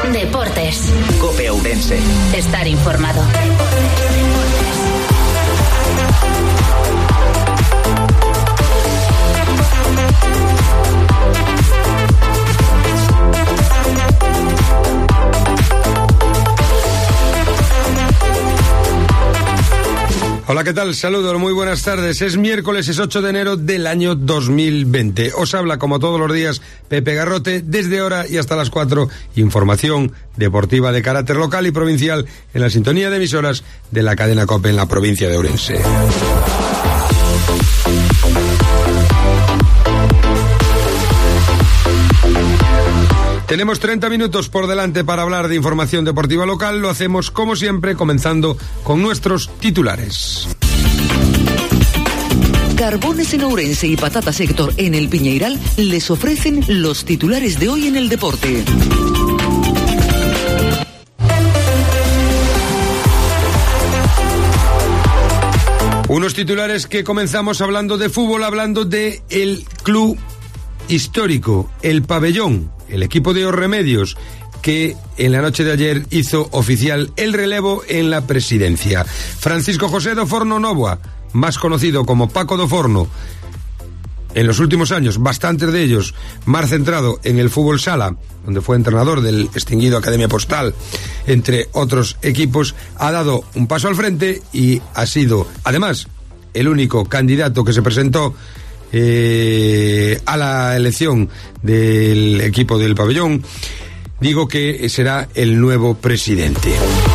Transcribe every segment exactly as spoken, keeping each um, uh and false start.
Deportes. COPE Ourense. Estar informado. Hola, ¿qué tal? Saludos, muy buenas tardes. Es miércoles, es ocho de enero del año dos mil veinte. Os habla, como todos los días, Pepe Garrote, desde ahora y hasta las cuatro, información deportiva de carácter local y provincial en la sintonía de emisoras de la cadena COPE en la provincia de Ourense. Tenemos treinta minutos por delante para hablar de información deportiva local. Lo hacemos, como siempre, comenzando con nuestros titulares. Carbones en Ourense y Patatas Héctor en el Piñeiral les ofrecen los titulares de hoy en el deporte. Unos titulares que comenzamos hablando de fútbol, hablando de el club histórico, el Pabellón, el equipo de Os Remedios, que en la noche de ayer hizo oficial el relevo en la presidencia. Francisco José do Forno Novoa, más conocido como Paco do Forno, en los últimos años, bastantes de ellos más centrado en el fútbol sala, donde fue entrenador del extinguido Academia Postal, entre otros equipos, ha dado un paso al frente y ha sido, además, el único candidato que se presentó Eh, a la elección del equipo del Pabellón. Digo que será el nuevo presidente.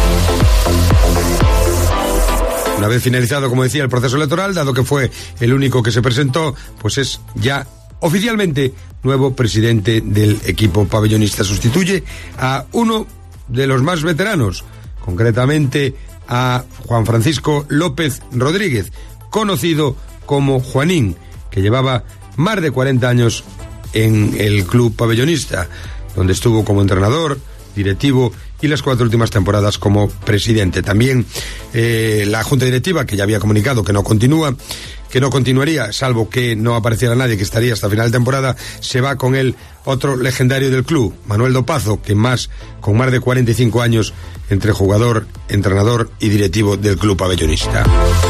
Una vez finalizado, como decía, el proceso electoral, dado que fue el único que se presentó, pues es ya oficialmente nuevo presidente del equipo pabellonista. Sustituye a uno de los más veteranos, concretamente a Juan Francisco López Rodríguez, conocido como Juanín, que llevaba más de cuarenta años en el club pabellonista, donde estuvo como entrenador, directivo y las cuatro últimas temporadas como presidente. También eh, la junta directiva, que ya había comunicado que no continúa, que no continuaría, salvo que no apareciera nadie, que estaría hasta final de temporada, se va con el otro legendario del club, Manuel Dopazo, que más, con más de cuarenta y cinco años entre jugador, entrenador y directivo del club pabellonista.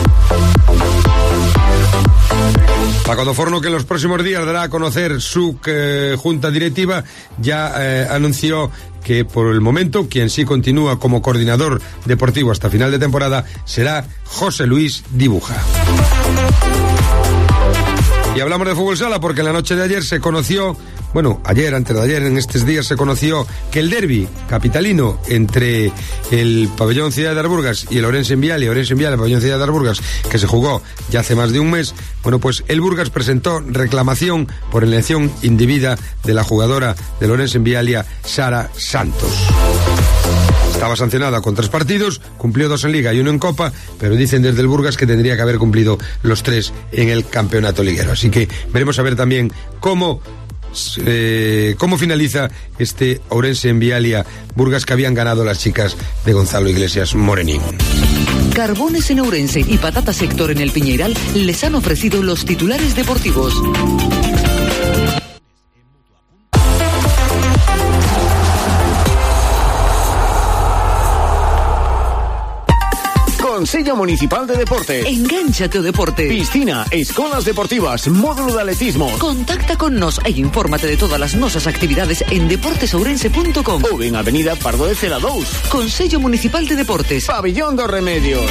Paco do Forno, que en los próximos días dará a conocer su eh, junta directiva, ya eh, anunció que por el momento quien sí continúa como coordinador deportivo hasta final de temporada será José Luis Dibuja. Y hablamos de fútbol sala porque en la noche de ayer se conoció, bueno, ayer, antes de ayer, en estos días se conoció que el derbi capitalino entre el Pabellón Ciudad de Arburgas y el Ourense en Vialia, Ourense en Vialia, el Pabellón Ciudad de Arburgas, que se jugó ya hace más de un mes, bueno, pues el Burgas presentó reclamación por elección indebida de la jugadora del Ourense en Vialia, Sara Santos. Estaba sancionada con tres partidos, cumplió dos en Liga y uno en Copa, pero dicen desde el Burgas que tendría que haber cumplido los tres en el campeonato liguero. Así que veremos a ver también cómo eh, cómo finaliza este Ourense en Vialia Burgas, que habían ganado las chicas de Gonzalo Iglesias Morenín. Carbones en Ourense y Patatas Héctor en el Piñeiral les han ofrecido los titulares deportivos. Consello Municipal de Deporte. Engánchate ao deporte. Piscina, escolas deportivas, módulo de atletismo. Contacta con nos e infórmate de todas as nosas actividades en deportes ourense punto com ou en Avenida Pardo de Cela dous. Consello Municipal de Deportes. Pabellón dos Remedios.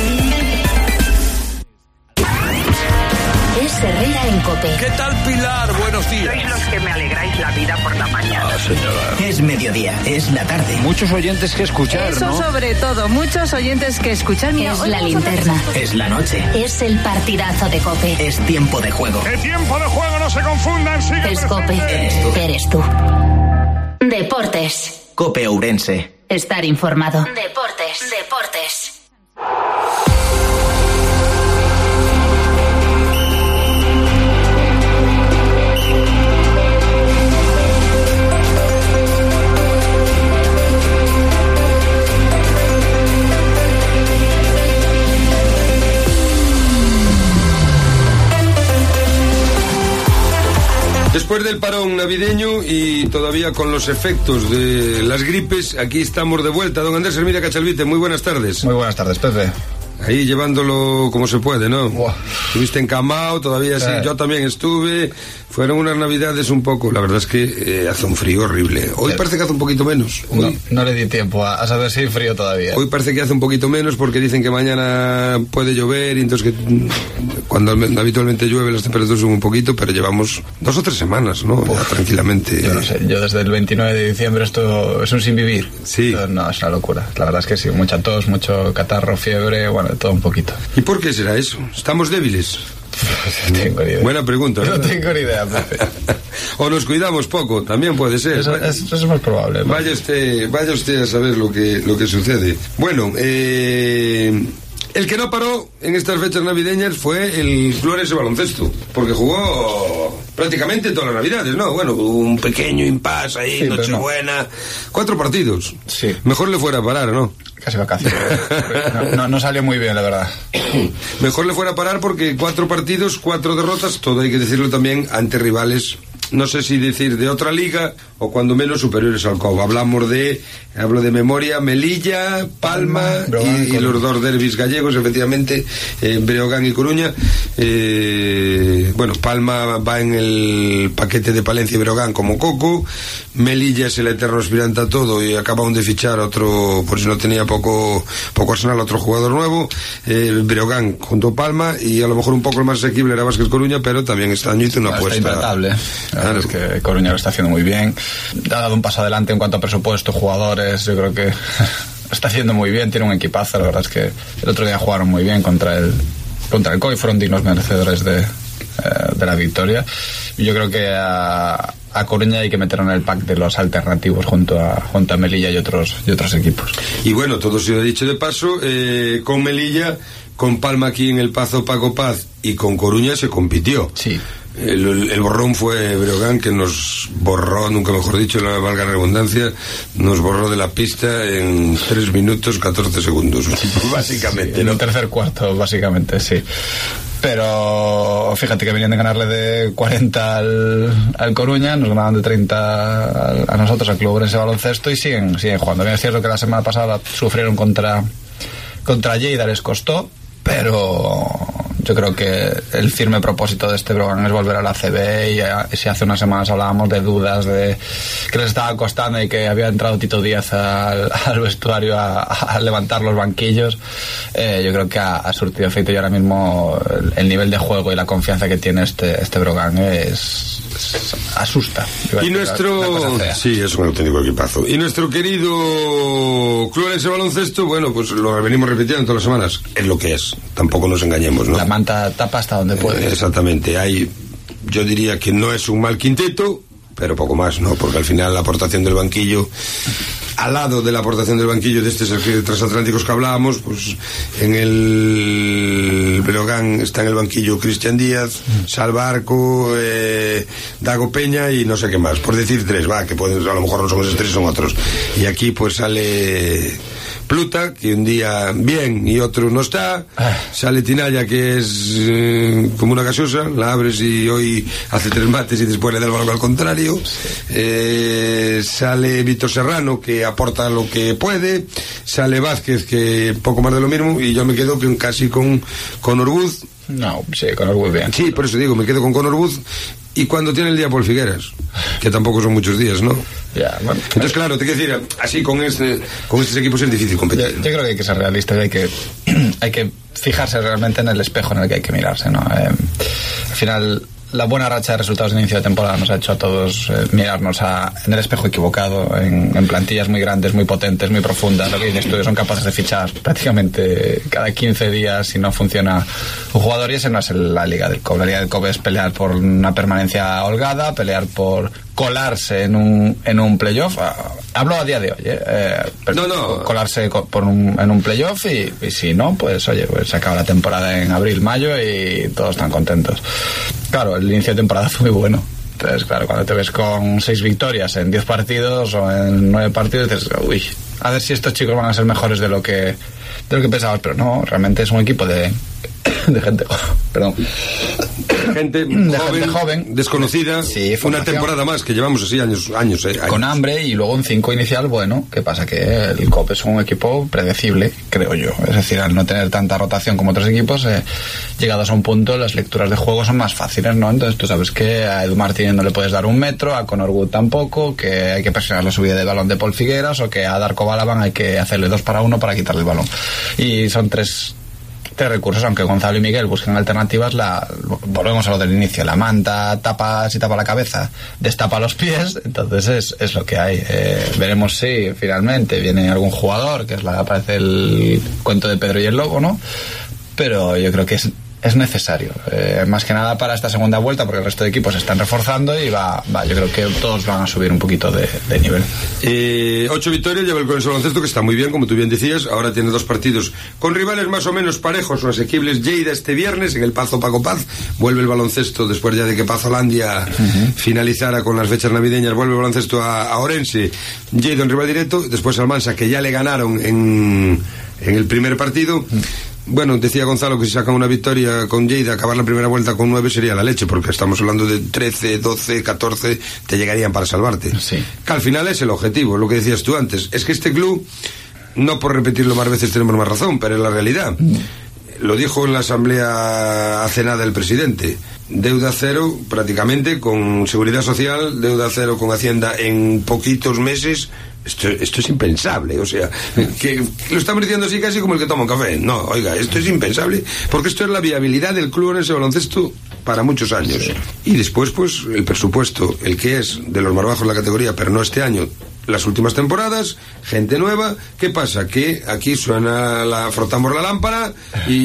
Es Herrera en COPE. ¿Qué tal, Pilar? Buenos días. Sois los que me alegráis la vida por la mañana. Ah, señora. Es mediodía, es la tarde. Muchos oyentes que escuchar, Eso ¿no? sobre todo, muchos oyentes que escuchan. Mira, Es hoy la vamos a hablar- linterna. Es la noche. Es el partidazo de COPE. Es tiempo de juego. ¡El tiempo de juego no se confundan! ¡Sigue Es COPE. Eres Eres tú. Deportes. COPE Ourense. Estar informado. Deportes. Deportes. Después del parón navideño y todavía con los efectos de las gripes, aquí estamos de vuelta. Don Andrés Hermida Cachalvite, muy buenas tardes. Muy buenas tardes, Pepe. Ahí llevándolo como se puede, ¿no? Wow. Estuviste encamado, todavía sí, eh. yo también estuve. Fueron unas navidades un poco, la verdad es que eh, hace un frío horrible. Hoy eh. parece que hace un poquito menos. Hoy, no, no le di tiempo a, a saber si frío todavía. Hoy parece que hace un poquito menos porque dicen que mañana puede llover y entonces que cuando habitualmente llueve las temperaturas suben un poquito, pero llevamos dos o tres semanas, ¿no? Ya, tranquilamente. Yo no sé, yo desde el veintinueve de diciembre esto es un sin vivir. Sí. Esto, no, es una locura. La verdad es que sí, mucha tos, mucho catarro, fiebre, bueno, todo un poquito. ¿Y por qué será eso? ¿Estamos débiles? No tengo ni idea. Buena pregunta, ¿verdad? No tengo ni idea, Pepe. O nos cuidamos poco, también puede ser. Eso, es, eso es más probable. ¿No? Vaya usted, vaya usted a saber lo que, lo que sucede. Bueno, eh... el que no paró en estas fechas navideñas fue el Fluorense Baloncesto, porque jugó prácticamente todas las navidades, ¿no? Bueno, un pequeño impasse ahí, sí, Nochebuena, no. Cuatro partidos. Sí. Mejor le fuera a parar, ¿no? Casi vacaciones. No, no, no salió muy bien, la verdad. Mejor le fuera a parar porque cuatro partidos, cuatro derrotas, todo hay que decirlo también, ante rivales, no sé si decir de otra liga o cuando menos superiores al C O B. Hablamos de, hablo de memoria, Melilla, Palma, Breogán, y, y los dos derbis gallegos, efectivamente, eh, Breogán y Coruña. Eh, bueno, Palma va en el paquete de Palencia y Breogán como coco. Melilla es el eterno aspirante a todo y acaban de fichar otro, por si no tenía poco poco arsenal, otro jugador nuevo. Eh, Breogán junto a Palma y a lo mejor un poco el más asequible era Vázquez Coruña, pero también este año hizo una no, apuesta. Está intratable. Claro. Es que Coruña lo está haciendo muy bien. Ha dado un paso adelante en cuanto a presupuesto, jugadores, yo creo que lo está haciendo muy bien, tiene un equipazo, la verdad es que el otro día jugaron muy bien contra el contra el C O I, fueron dignos merecedores de, eh, de la victoria. Y yo creo que a, a Coruña hay que meterlo en el pack de los alternativos junto a junto a Melilla y otros y otros equipos. Y bueno, todo se lo he dicho de paso, eh, con Melilla, con Palma aquí en el Pazo Paco Paz y con Coruña se compitió. Sí. El, el borrón fue Breogán, que nos borró, nunca mejor dicho, la valga la redundancia, nos borró de la pista en tres minutos catorce segundos, básicamente. Sí, en ¿no? el tercer cuarto, básicamente, sí. Pero fíjate que venían de ganarle de cuarenta al, al Coruña, nos ganaban de treinta a, a nosotros, al Club Orense Baloncesto, y siguen, siguen jugando. Bien, es cierto que la semana pasada sufrieron contra, contra Lleida, les costó, pero yo creo que el firme propósito de este Breogán es volver a la C B y, a, y si hace unas semanas hablábamos de dudas de que les estaba costando y que había entrado Tito Díaz al, al vestuario a, a levantar los banquillos, eh, yo creo que ha, ha surtido efecto y ahora mismo el, el nivel de juego y la confianza que tiene este, este Breogán es, es asusta. Y nuestro sí, es un auténtico equipazo. Y nuestro querido Club Orense Baloncesto, bueno, pues lo venimos repitiendo todas las semanas, es lo que es, tampoco nos engañemos, ¿no? La manta tapa hasta donde puede. Eh, exactamente, hay, yo diría que no es un mal quinteto, pero poco más, ¿no? Porque al final la aportación del banquillo, al lado de la aportación del banquillo de este de transatlánticos que hablábamos, pues en el Breogán está en el banquillo Cristian Díaz, Salva Arco, eh, Dago Peña y no sé qué más, por decir tres, va, que pueden, a lo mejor no son esos tres, son otros. Y aquí pues sale Pluta, que un día bien y otro no está. Sale Tinaya, que es eh, como una gaseosa, la abres y hoy hace tres mates y después le da el balón al contrario. Eh, sale Víctor Serrano, que aporta lo que puede. Sale Vázquez, que poco más de lo mismo, y yo me quedo con, casi con Conor Wood. No, sí, Conor Wood bien. Sí, por eso digo, me quedo con Conor Wood. Y cuando tiene el día Paul Figueras, que tampoco son muchos días, ¿no? Ya, bueno, entonces, claro, te quiero decir, así con este con estos equipos es difícil competir. Yo, yo creo que hay que ser realista y hay que, hay que fijarse realmente en el espejo en el que hay que mirarse, ¿no? Eh, al final, la buena racha de resultados de inicio de temporada nos ha hecho a todos eh, mirarnos a, en el espejo equivocado, en, en plantillas muy grandes, muy potentes, muy profundas. Lo que dices tú, son capaces de fichar prácticamente cada quince días si no funciona un jugador, y ese no es el, la Liga del C O B. La Liga del C O B es pelear por una permanencia holgada, pelear por colarse en un en un playoff. Hablo a día de hoy, ¿eh? eh no, no. Colarse por un, en un playoff y, y si no, pues oye, pues se acaba la temporada en abril, mayo y todos están contentos. Claro, el inicio de temporada fue muy bueno. Entonces, claro, cuando te ves con seis victorias en diez partidos o en nueve partidos, dices, uy, a ver si estos chicos van a ser mejores de lo que de lo que pensabas, pero no, realmente es un equipo de de gente, perdón, gente, de joven, gente joven, desconocida, sí, una temporada más que llevamos así años, años, eh, años. Con hambre, y luego un cinco inicial bueno. ¿Qué pasa? Que el C O P es un equipo predecible, creo yo. Es decir, al no tener tanta rotación como otros equipos, eh, llegados a un punto, las lecturas de juego son más fáciles, ¿no? Entonces tú sabes que a Edu Martínez no le puedes dar un metro, a Conor Wood tampoco, que hay que presionar la subida de balón de Paul Figueras, o que a Darko Balaban hay que hacerle dos para uno para quitarle el balón. Y son tres, tres recursos, aunque Gonzalo y Miguel buscan alternativas. La, volvemos a lo del inicio, la manta tapa, si tapa la cabeza, destapa los pies, entonces es, es lo que hay. Eh, veremos si finalmente viene algún jugador, que es la, parece el cuento de Pedro y el Lobo, ¿no? Pero yo creo que es es necesario, eh, más que nada para esta segunda vuelta, porque el resto de equipos se están reforzando y va, va yo creo que todos van a subir un poquito de, de nivel. Eh, ocho victorias lleva el Coruña Baloncesto, que está muy bien, como tú bien decías. Ahora tiene dos partidos con rivales más o menos parejos o asequibles. Lleida este viernes en el Pazo Paco Paz, vuelve el baloncesto después ya de que Pazolandia uh-huh. finalizara con las fechas navideñas, vuelve el baloncesto a, a Orense. Lleida en rival directo, después Almansa, que ya le ganaron en, en el primer partido. Uh-huh. Bueno, decía Gonzalo que si sacan una victoria con Lleida, acabar la primera vuelta con nueve sería la leche, porque estamos hablando de trece, doce, catorce, te llegarían para salvarte. Sí. Que al final es el objetivo, lo que decías tú antes. Es que este club, no por repetirlo más veces tenemos más razón, pero es la realidad. Mm. Lo dijo en la asamblea acenada el presidente. Deuda cero prácticamente con Seguridad Social, deuda cero con Hacienda en poquitos meses. Esto, esto es impensable, o sea, que lo estamos diciendo así casi como el que toma un café. No, oiga, esto es impensable, porque esto es la viabilidad del club en ese baloncesto para muchos años. Sí. Y después, pues, el presupuesto, el que es de los más bajos en la categoría, pero no este año, las últimas temporadas, gente nueva. ¿Qué pasa? Que aquí suena la, frotamos la lámpara y,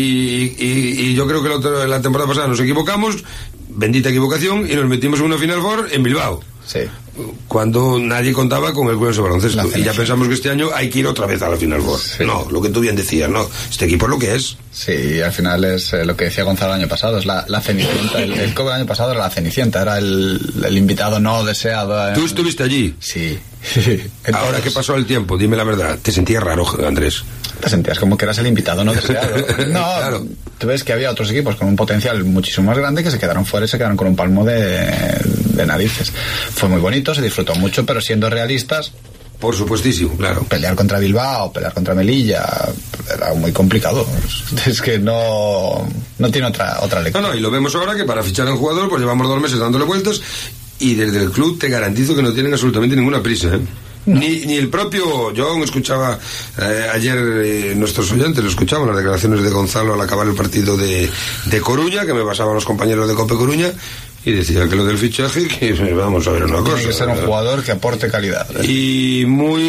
y, y yo creo que la, otra, la temporada pasada nos equivocamos, bendita equivocación, y nos metimos en una Final Four en Bilbao. Sí. Cuando nadie contaba con el Coruña Baloncesto, y ya pensamos que este año hay que ir otra vez a la Final Four. Sí. No, lo que tú bien decías, no, este equipo es lo que es. Sí, al final es eh, lo que decía Gonzalo el año pasado, es la, la Cenicienta. El, el C O B el año pasado era la Cenicienta, era el, el invitado no deseado. ¿Tú estuviste allí? Sí. Entonces, ahora que pasó el tiempo, dime la verdad, ¿te sentías raro, Andrés? Te sentías como que eras el invitado no deseado. No, claro. Tú ves que había otros equipos con un potencial muchísimo más grande que se quedaron fuera y se quedaron con un palmo de, de narices. Fue muy bonito, se disfrutó mucho, pero siendo realistas, por supuestísimo, claro. Pelear contra Bilbao, pelear contra Melilla, era muy complicado. Es que no, no tiene otra, otra lectura. No, no, y lo vemos ahora que para fichar a un jugador, pues llevamos dos meses dándole vueltas, y desde el club te garantizo que no tienen absolutamente ninguna prisa, ¿eh? No. Ni, ni el propio, yo escuchaba eh, ayer eh, nuestros oyentes, lo escuchaban las declaraciones de Gonzalo al acabar el partido de, de Coruña, que me pasaban los compañeros de Cope Coruña, y decía que lo del fichaje, que vamos a ver una cosa. Tiene que ser un jugador que aporte calidad, ¿eh? Y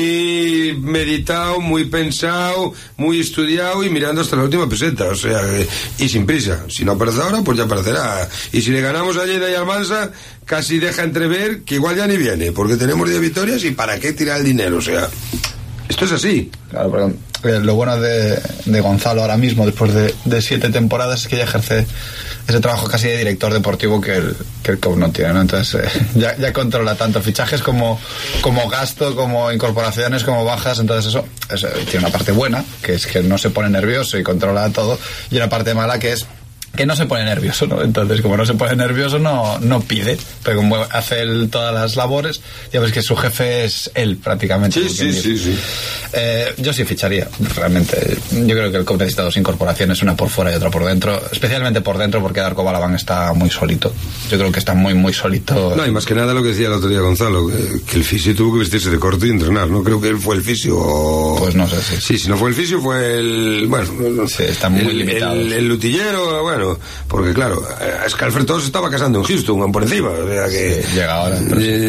muy meditado, muy pensado, muy estudiado y mirando hasta la última peseta, o sea, eh, y sin prisa. Si no aparece ahora, pues ya aparecerá. Y si le ganamos a Lleida y al Mansa, casi deja entrever que igual ya ni viene, porque tenemos diez victorias y para qué tirar el dinero, o sea, esto es así. Claro, pero eh, lo bueno de, de Gonzalo ahora mismo, después de, de siete temporadas, es que ya ejerce ese trabajo casi de director deportivo que el, que el C O B no tiene, ¿no? Entonces eh, ya, ya controla tanto fichajes como, como gasto, como incorporaciones, como bajas. Entonces eso, eso tiene una parte buena, que es que no se pone nervioso y controla todo, y una parte mala que es que no se pone nervioso, ¿no? Entonces, como no se pone nervioso, no, no pide, pero como hace él todas las labores, ya ves que su jefe es él prácticamente. Sí, sí, sí, sí. Eh, yo sí ficharía, realmente. Yo creo que el C O B necesita dos incorporaciones, una por fuera y otra por dentro, especialmente por dentro porque Darko Balaban está muy solito. Yo creo que está muy, muy solito. No, y más que nada lo que decía el otro día Gonzalo, que, que el fisio tuvo que vestirse de corto y entrenar, ¿no? Creo que él fue el fisio o... Pues no sé, sí. Sí, si no fue el fisio fue el... Bueno, sí, está muy el, limitado. El, el lutillero, bueno, porque claro, Scalfer todo se estaba casando en Houston, por encima, o sea que... Sí, llega ahora.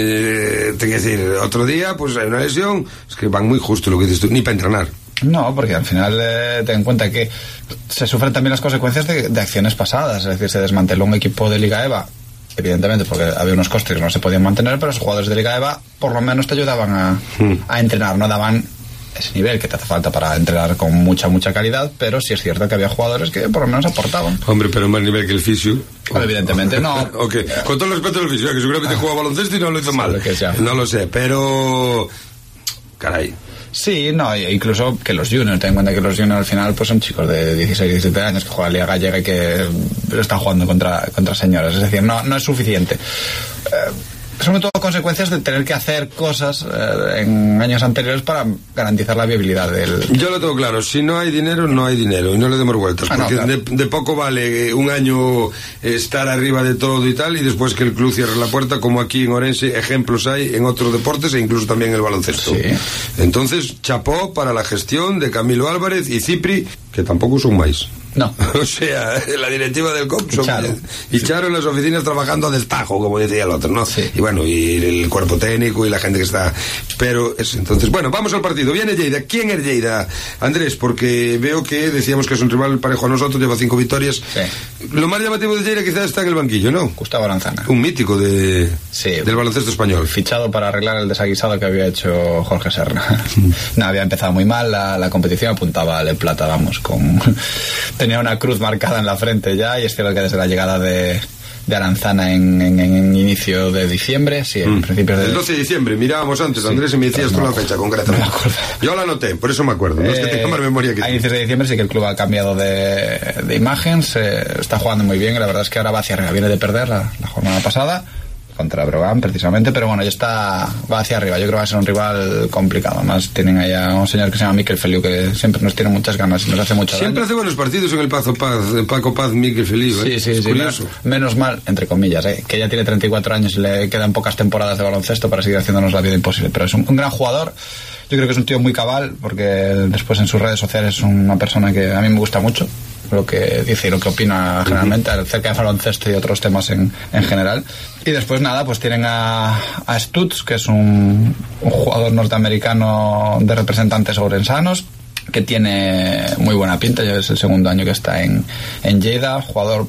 Eh, te quiero decir, otro día, pues hay una lesión, es que van muy justo lo que dices tú, ni para entrenar. No, porque al final eh, ten en cuenta que se sufren también las consecuencias de, de acciones pasadas, es decir, se desmanteló un equipo de Liga EVA, evidentemente porque había unos costes que no se podían mantener, pero los jugadores de Liga EVA por lo menos te ayudaban a, hmm. a entrenar, no daban ese nivel que te hace falta para entrenar con mucha, mucha calidad, pero sí es cierto que había jugadores que por lo menos aportaban. Hombre, pero más nivel que el fisio. Bueno, evidentemente no. Okay. Con todo el respeto del fisio, que seguramente ah, jugaba baloncesto y no lo hizo mal. Que sea. No lo sé, pero... Caray. Sí, no, incluso que los juniors, ten en cuenta que los juniors al final pues son chicos de dieciséis, diecisiete años que juegan Liga Gallega y que están jugando contra, contra señoras, es decir, no, no es suficiente. Eh, sobre todo consecuencias de tener que hacer cosas eh, en años anteriores para garantizar la viabilidad del... Yo lo tengo claro, si no hay dinero, no hay dinero, y no le demos vueltas, ah, porque no, claro. de, de poco vale un año estar arriba de todo y tal, y después que el club cierre la puerta, como aquí en Orense ejemplos hay en otros deportes e incluso también en el baloncesto. Sí. Entonces, chapó para la gestión de Camilo Álvarez y Cipri, que tampoco son máis. No. O sea, la directiva del C O P son, y Charo en las oficinas trabajando a destajo, como decía el otro, ¿no? Sí. Y bueno, y el cuerpo técnico y la gente que está... Pero es, entonces, bueno, vamos al partido. Viene Lleida. ¿Quién es Lleida, Andrés? Porque veo que decíamos que es un rival parejo a nosotros, lleva cinco victorias. Sí. Lo más llamativo de Lleida quizás está en el banquillo, ¿no? Gustavo Aranzana. Un mítico de, sí, del baloncesto español. Fichado para arreglar el desaguisado que había hecho Jorge Serna. No, había empezado muy mal la, la competición, apuntaba al plata, vamos, con... Tenía una cruz marcada en la frente ya, y es cierto que desde la llegada de, de Aranzana en, en, en inicio de diciembre, sí, en mm. principios de... El doce de diciembre, mirábamos antes, sí, Andrés, y me decías tú no, la fecha concreta. No me acuerdo. Yo la anoté, por eso me acuerdo, no eh, es que tenga más memoria que tú. A inicios de diciembre sí que el club ha cambiado de, de imagen, se está jugando muy bien, y la verdad es que ahora va hacia arriba, viene de perder la, la jornada pasada contra Brogan precisamente, pero bueno, ya está, va hacia arriba. Yo creo que va a ser un rival complicado. Además tienen ahí a un señor que se llama Miquel Feliu, que siempre nos tiene muchas ganas y nos hace mucho siempre daño. Hace buenos partidos en el Pazo Paz, el Paco Paz, Miquel Feliu, ¿eh? Sí, sí, es sí, curioso. Menos, menos mal, entre comillas, ¿eh? Que ya tiene treinta y cuatro años y le quedan pocas temporadas de baloncesto para seguir haciéndonos la vida imposible, pero es un, un gran jugador. Yo creo que es un tío muy cabal, porque después en sus redes sociales es una persona que a mí me gusta mucho lo que dice y lo que opina generalmente acerca de baloncesto y otros temas en, en general. Y después nada, pues tienen a, a Stutz, que es un, un jugador norteamericano de representantes ourensanos, que tiene muy buena pinta, ya es el segundo año que está en, en Lleida, jugador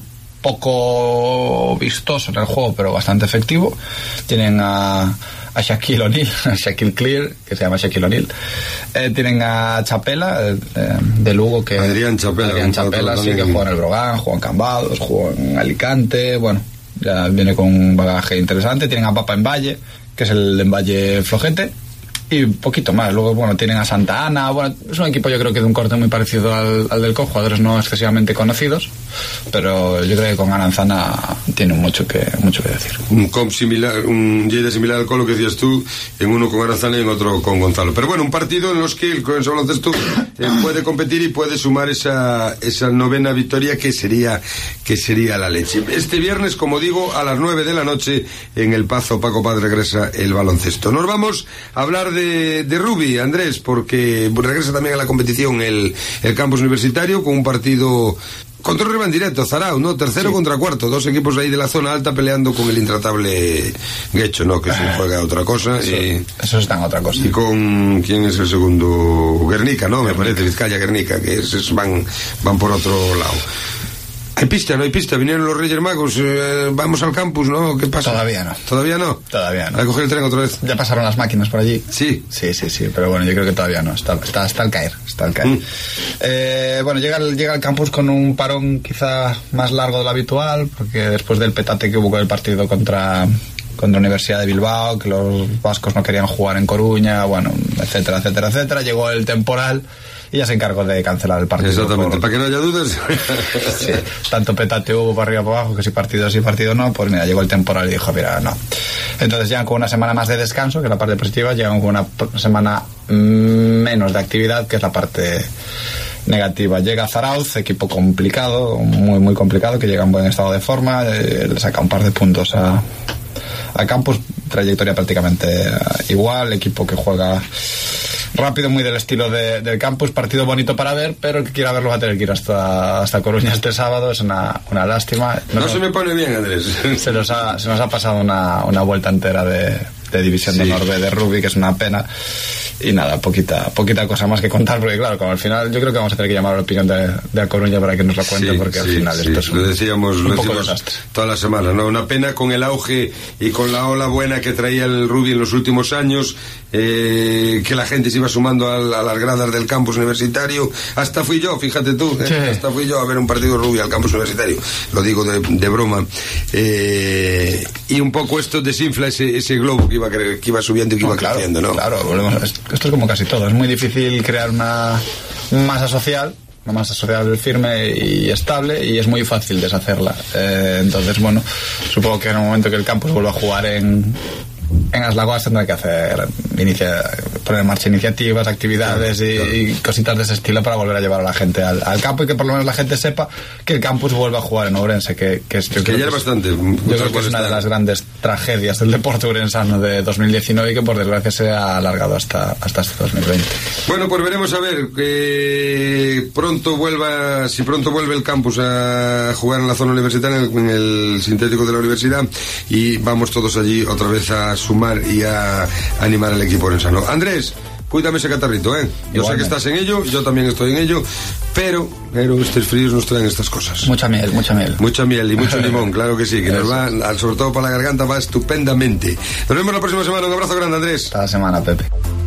poco vistoso en el juego pero bastante efectivo. Tienen a a Shaquille O'Neal, a Shaquille Clear, que se llama Shaquille O'Neal. Eh, tienen a Chapela, eh, de Lugo, que... Adrián Chapela. Adrián Chapela, sí, que juega en el Brogan, juega en Cambados, juega en Alicante, bueno, ya viene con un bagaje interesante. Tienen a Papa en Valle, que es el en Valle flojete, y un poquito más. Luego, bueno, tienen a Santa Ana. Bueno, es un equipo yo creo que de un corte muy parecido al, al del C O P, jugadores no excesivamente conocidos, pero yo creo que con Aranzana tiene mucho que mucho que decir. Un C O P similar, un Lleida similar al C O P, lo que decías tú, en uno con Aranzana y en otro con Gonzalo. Pero bueno, un partido en los que el Coense Baloncesto eh, puede competir y puede sumar esa esa novena victoria que sería que sería la leche. Este viernes, como digo, a las nueve de la noche en el Pazo Paco Paz regresa el baloncesto. Nos vamos a hablar de De, de rugby, Andrés, porque regresa también a la competición el, el campus universitario con un partido contra un rival directo, Zarao, ¿no? Tercero sí. contra cuarto, dos equipos ahí de la zona alta peleando con el intratable Guecho, ¿no? Que se juega otra cosa. Eso, y, eso está en otra cosa. Y con, ¿quién es el segundo? Guernica, ¿no? Me parece, Vizcaya Guernica, que es, es, van, van por otro lado. ¿Hay pista? ¿No hay pista? Vinieron los Reyes Magos, eh, vamos al campus, ¿no? ¿Qué pasa? Todavía no. ¿Todavía no? Todavía no. ¿Hay que coger el tren otra vez? Ya pasaron las máquinas por allí. Sí. Sí, sí, sí, pero bueno, yo creo que todavía no. Está, está, está al caer, está al caer. Mm. Eh, bueno, llega, llega al campus con un parón quizá más largo de lo habitual, porque después del petate que hubo con el partido contra... contra la Universidad de Bilbao, que los vascos no querían jugar en Coruña, bueno, etcétera, etcétera, etcétera, llegó el temporal y ya se encargó de cancelar el partido. Exactamente, por... para que no haya dudas. Sí, tanto petate hubo para arriba para abajo, que si partido sí, partido no, pues mira, llegó el temporal y dijo, mira, no. Entonces llegan con una semana más de descanso, que es la parte positiva, llegan con una semana menos de actividad, que es la parte negativa. Llega Zarauz, equipo complicado, muy, muy complicado, que llega en buen estado de forma, eh, le saca un par de puntos a... a campus, trayectoria prácticamente igual, equipo que juega rápido, muy del estilo de, del campus, partido bonito para ver, pero el que quiera verlo va a tener que ir hasta, hasta Coruña este sábado, es una, una lástima. No, no se me pone bien, Andrés. Se nos ha, se nos ha pasado una, una vuelta entera de, de División sí. de Honor de rugby, que es una pena. Y nada, poquita poquita cosa más que contar, porque claro, como al final yo creo que vamos a tener que llamar a la opinión de, de A Coruña para que nos la cuente, sí, porque sí, al final sí. esto es un, lo decíamos, un lo poco decíamos desastre. Toda la semana, ¿no? Una pena con el auge y con la ola buena que traía el rugby en los últimos años, eh, que la gente se iba sumando a, a las gradas del campus universitario. Hasta fui yo, fíjate tú, ¿eh? Sí. Hasta fui yo a ver un partido de rugby al campus universitario, lo digo de, de broma. Eh, y un poco esto desinfla ese, ese globo que iba iba, que iba subiendo y que no, iba claro, creciendo, ¿no? Claro, volvemos, esto es como casi todo. Es muy difícil crear una masa social, una masa social firme y estable, y es muy fácil deshacerla. Eh, entonces, bueno, supongo que en el momento que el campus vuelva a jugar en, en Aslaguas tendrá que hacer inicia, poner en marcha iniciativas, actividades claro, y, claro. y cositas de ese estilo para volver a llevar a la gente al, al campo, y que por lo menos la gente sepa que el campus vuelva a jugar en Ourense, que, que, es, yo que creo ya es que bastante. Yo creo que es una de las grandes tragedias del deporte urensano de dos mil diecinueve y que por desgracia se ha alargado hasta, hasta este dos mil veinte. Bueno, pues veremos a ver que pronto vuelva, si pronto vuelve el campus a jugar en la zona universitaria, en el, en el sintético de la universidad, y vamos todos allí otra vez a sumar y a animar al equipo orensano. Andrés, cuídame ese catarrito, ¿eh? Yo sé que estás en ello, yo también estoy en ello, pero, pero estos fríos nos traen estas cosas. Mucha miel, mucha miel. Mucha miel y mucho limón, claro que sí, que nos va, sobre todo para la garganta, va estupendamente. Nos vemos la próxima semana, un abrazo grande, Andrés. Hasta la semana, Pepe.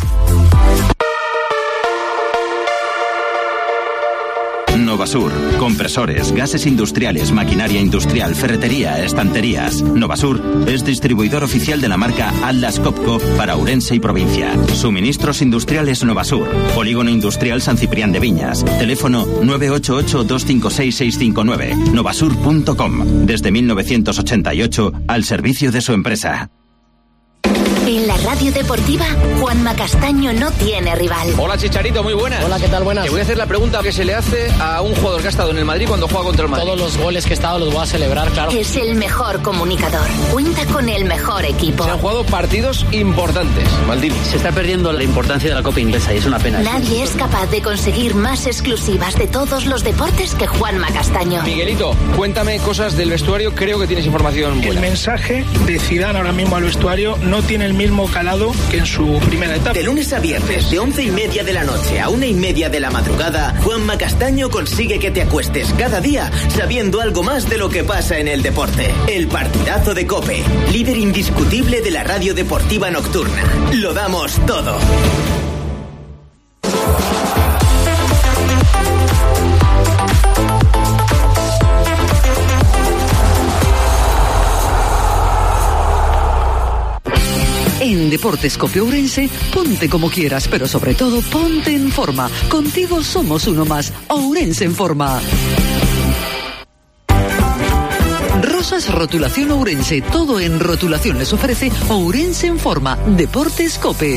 Novasur, compresores, gases industriales, maquinaria industrial, ferretería, estanterías. Novasur es distribuidor oficial de la marca Atlas Copco para Ourense y provincia. Suministros industriales Novasur. Polígono Industrial San Ciprián de Viñas. Teléfono nueve ocho ocho, dos cinco seis, seis cinco nueve. novasur punto com. Desde mil novecientos ochenta y ocho al servicio de su empresa. En la radio deportiva, Juanma Castaño no tiene rival. Hola, Chicharito, muy buenas. Hola, ¿qué tal? Buenas. Te voy a hacer la pregunta que se le hace a un jugador que ha estado en el Madrid cuando juega contra el Madrid. Todos los goles que he estado los voy a celebrar, claro. Es el mejor comunicador. Cuenta con el mejor equipo. Se han jugado partidos importantes, Maldini. Se está perdiendo la importancia de la Copa Inglesa y es una pena. Nadie es capaz de conseguir más exclusivas de todos los deportes que Juanma Castaño. Miguelito, cuéntame cosas del vestuario, creo que tienes información buena. El mensaje de Zidane ahora mismo al vestuario no tiene el mismo calado que en su primera etapa. De lunes a viernes, de once y media de la noche a una y media de la madrugada, Juanma Castaño consigue que te acuestes cada día sabiendo algo más de lo que pasa en el deporte. El partidazo de COPE, líder indiscutible de la radio deportiva nocturna. Lo damos todo. En Deportes Cope Ourense, ponte como quieras, pero sobre todo ponte en forma. Contigo somos uno más. Ourense en forma. Rosas Rotulación Ourense. Todo en rotulación les ofrece Ourense en forma. Deportes Cope.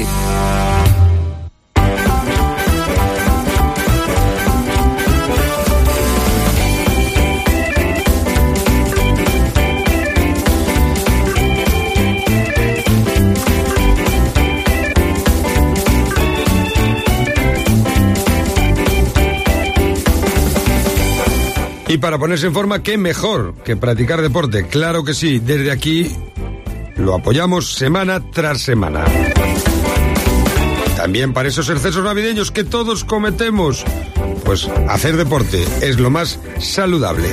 Y para ponerse en forma, ¿qué mejor que practicar deporte? Claro que sí, desde aquí lo apoyamos semana tras semana. También para esos excesos navideños que todos cometemos, pues hacer deporte es lo más saludable.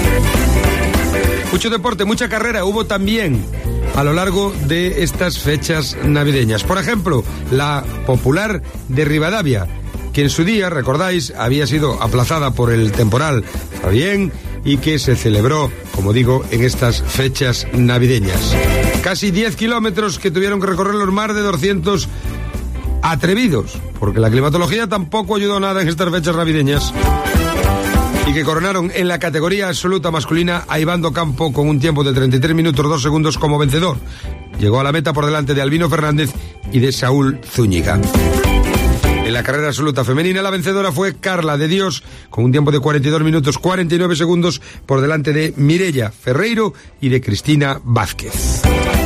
Mucho deporte, mucha carrera hubo también a lo largo de estas fechas navideñas. Por ejemplo, la popular de Rivadavia, que en su día, recordáis, había sido aplazada por el temporal Fabián y que se celebró, como digo, en estas fechas navideñas. Casi diez kilómetros que tuvieron que recorrer los más de doscientos atrevidos, porque la climatología tampoco ayudó nada en estas fechas navideñas. Y que coronaron en la categoría absoluta masculina a Iván Docampo con un tiempo de treinta y tres minutos dos segundos como vencedor. Llegó a la meta por delante de Albino Fernández y de Saúl Zúñiga. En la carrera absoluta femenina, la vencedora fue Carla de Dios, con un tiempo de cuarenta y dos minutos cuarenta y nueve segundos por delante de Mireia Ferreiro y de Cristina Vázquez.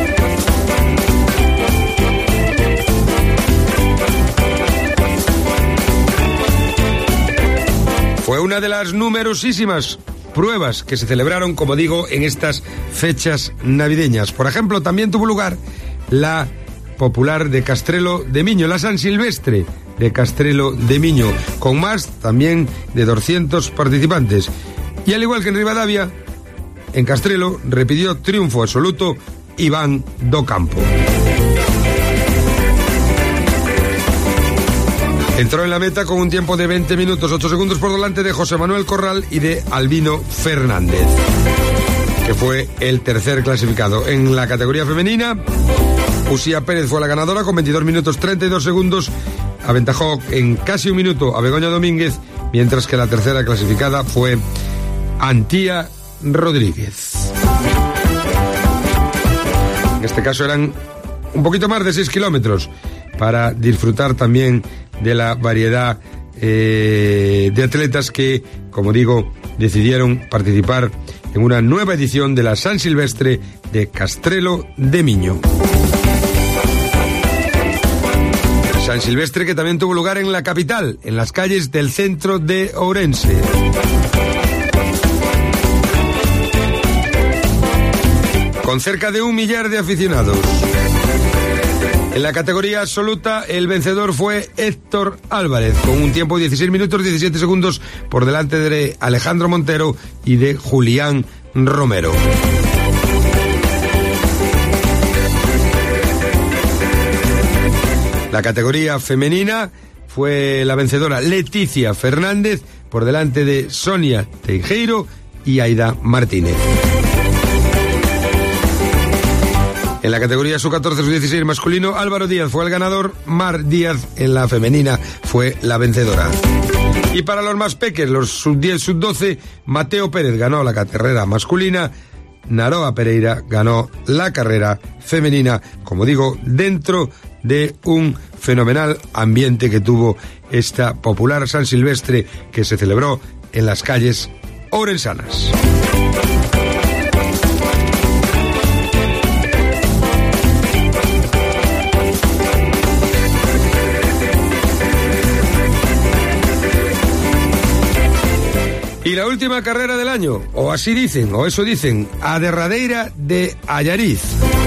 Fue una de las numerosísimas pruebas que se celebraron, como digo, en estas fechas navideñas. Por ejemplo, también tuvo lugar la popular de Castrelo de Miño, la San Silvestre de Castrelo de Miño, con más también de doscientos participantes. Y al igual que en Rivadavia, en Castrelo repitió triunfo absoluto Iván Docampo. Entró en la meta con un tiempo de veinte minutos ocho segundos por delante de José Manuel Corral y de Albino Fernández, que fue el tercer clasificado. En la categoría femenina, Usía Pérez fue la ganadora con veintidós minutos treinta y dos segundos. Aventajó en casi un minuto a Begoña Domínguez, mientras que la tercera clasificada fue Antía Rodríguez. En este caso eran un poquito más de seis kilómetros para disfrutar también de la variedad eh, de atletas que, como digo, decidieron participar en una nueva edición de la San Silvestre de Castrelo de Miño. San Silvestre que también tuvo lugar en la capital, en las calles del centro de Ourense. Con cerca de un millar de aficionados. En la categoría absoluta, el vencedor fue Héctor Álvarez, con un tiempo de dieciséis minutos diecisiete segundos por delante de Alejandro Montero y de Julián Romero. La categoría femenina fue la vencedora Leticia Fernández, por delante de Sonia Teijeiro y Aida Martínez. En la categoría sub catorce sub dieciséis masculino, Álvaro Díaz fue el ganador, Mar Díaz en la femenina fue la vencedora. Y para los más peques, los sub diez sub doce, Mateo Pérez ganó la carrera masculina, Naroa Pereira ganó la carrera femenina, como digo, dentro de un fenomenal ambiente que tuvo esta popular San Silvestre que se celebró en las calles ourensanas. Y la última carrera del año, o así dicen, o eso dicen, a derradeira de Allariz.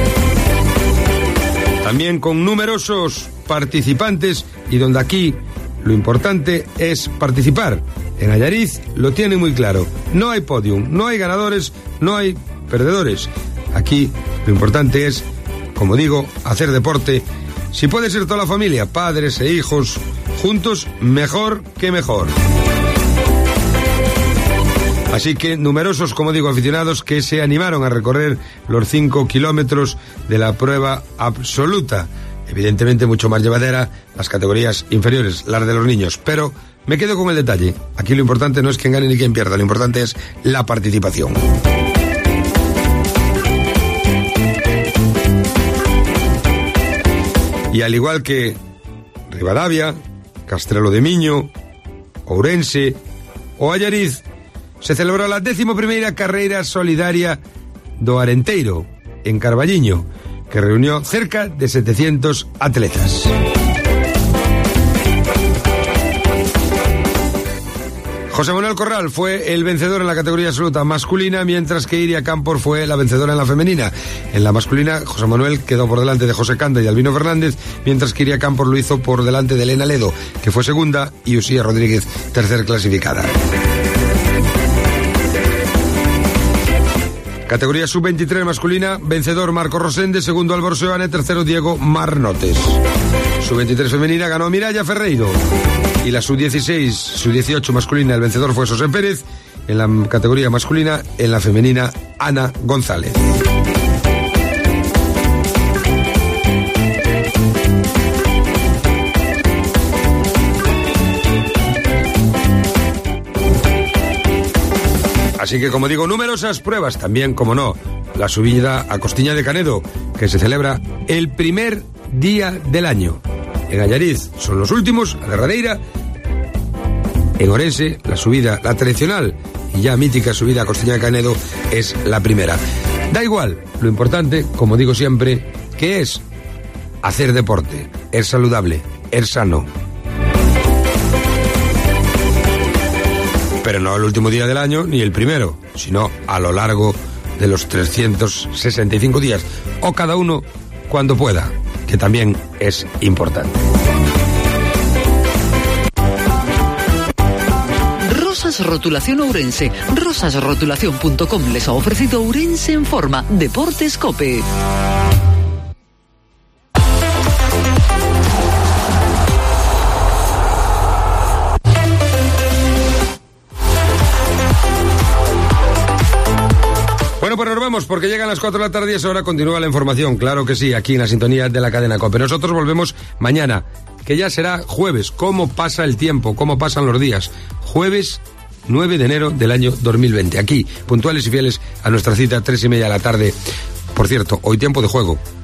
También con numerosos participantes y donde aquí lo importante es participar. En Allariz lo tienen muy claro. No hay podium, no hay ganadores, no hay perdedores. Aquí lo importante es, como digo, hacer deporte. Si puede ser toda la familia, padres e hijos, juntos, mejor que mejor. Así que numerosos, como digo, aficionados que se animaron a recorrer los cinco kilómetros de la prueba absoluta. Evidentemente mucho más llevadera las categorías inferiores, las de los niños. Pero me quedo con el detalle. Aquí lo importante no es quién gane ni quién pierda, lo importante es la participación. Y al igual que Ribadavia, Castrelo de Miño, Ourense o Allariz, se celebró la décimo primeira carreira solidaria do Arenteiro, en Carballiño, que reunió cerca de setecientos atletas. José Manuel Corral fue el vencedor en la categoría absoluta masculina, mientras que Iria Campos fue la vencedora en la femenina. En la masculina, José Manuel quedó por delante de José Canda y Albino Fernández, mientras que Iria Campos lo hizo por delante de Elena Ledo, que fue segunda, y Usía Rodríguez, tercer clasificada. Categoría sub veintitrés masculina, vencedor Marco Rosende, segundo Álvaro Seoane, tercero Diego Marnotes. sub veintitrés femenina ganó Miralla Ferreiro. Y la sub dieciséis, sub dieciocho masculina, el vencedor fue José Pérez. En la categoría masculina, en la femenina, Ana González. Así que, como digo, numerosas pruebas, también, como no, la subida a Costiña de Canedo, que se celebra el primer día del año. En Allariz son los últimos, a derradeira. En Ourense, la subida, la tradicional y ya mítica subida a Costiña de Canedo, es la primera. Da igual, lo importante, como digo siempre, que es hacer deporte, es saludable, es sano. Pero no el último día del año ni el primero, sino a lo largo de los trescientos sesenta y cinco días, o cada uno cuando pueda, que también es importante. Rosas Rotulación Ourense. rosas rotulación punto com les ha ofrecido Ourense en Forma, Deportes COPE. Bueno, pues nos vamos. vamos, porque llegan las cuatro de la tarde y es hora, continúa la información, claro que sí, aquí en la sintonía de la cadena COPE. Nosotros volvemos mañana, que ya será jueves. ¿Cómo pasa el tiempo? ¿Cómo pasan los días? Jueves nueve de enero del año dos mil veinte. Aquí, puntuales y fieles a nuestra cita, tres y media de la tarde. Por cierto, hoy tiempo de juego.